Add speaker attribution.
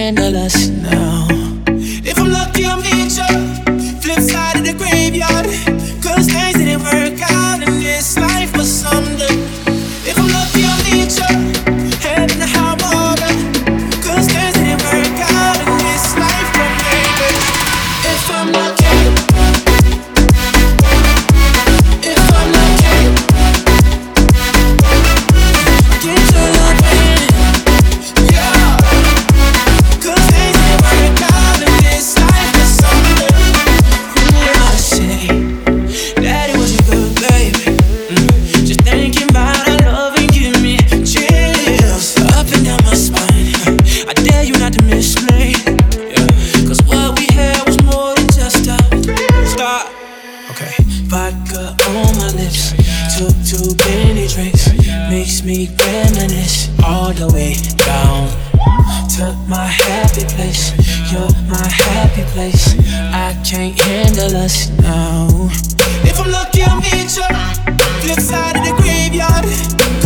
Speaker 1: handle us now.
Speaker 2: If I'm lucky, I'll meet you flip side of the graveyard. Cause things didn't work out in this life for someday. If I'm lucky, I'll meet you head in the high water. Cause things didn't work out in this life for baby. If I'm lucky, if I'm lucky, get your love in, yeah. Cause things didn't work out in this life for someday. I say that it wasn't good, baby. Just thinking about our love and give me chills up and down my spine. I dare you not to miss me, yeah. Cause what we had was more than just a start. Okay, vodka on my lips, took too many drinks, makes me reminisce all the way down to my happy place. You're my happy place. I can't handle us now. If I'm lucky, I'll meet you flip side of the graveyard.